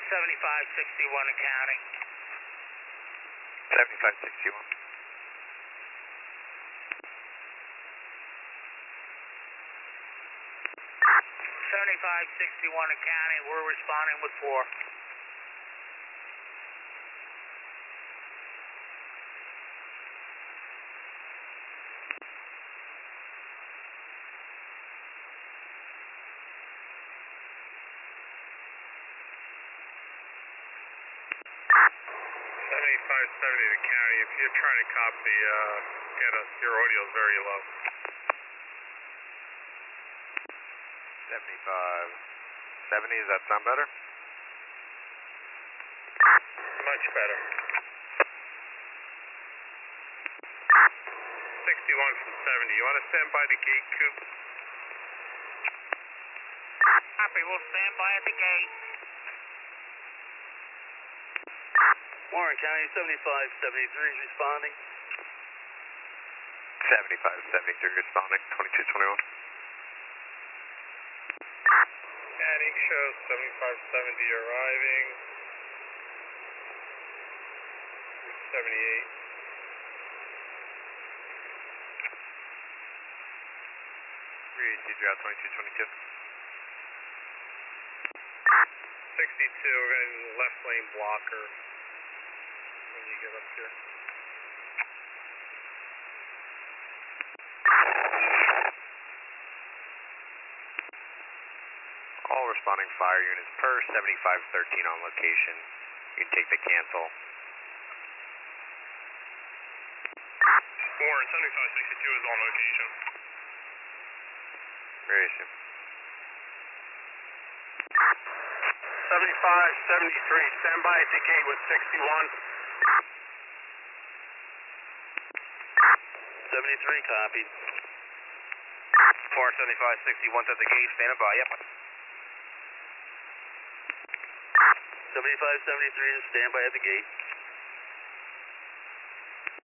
7561 and counting. 7561. 7561 and counting. We're responding with 4. To county. If you're trying to copy, get us. Your audio is very low. 7570, does that sound better? Much better. 61 from 70. You want to stand by the gate, Coop? Copy. We'll stand by at the gate. Warren County 7573 is responding. 7573 responding, 2221. Scanning shows 7570 arriving. 78. Route 2222. 62, we're going to left lane blocker when you get up here. All responding fire units per 7513 on location. You can take the cancel. Warren, 7562 is on location. Very soon. 7573, stand by at the gate with 61. 73 copied. 47561 at the gate, standing by, yep. 7573 is stand by at the gate.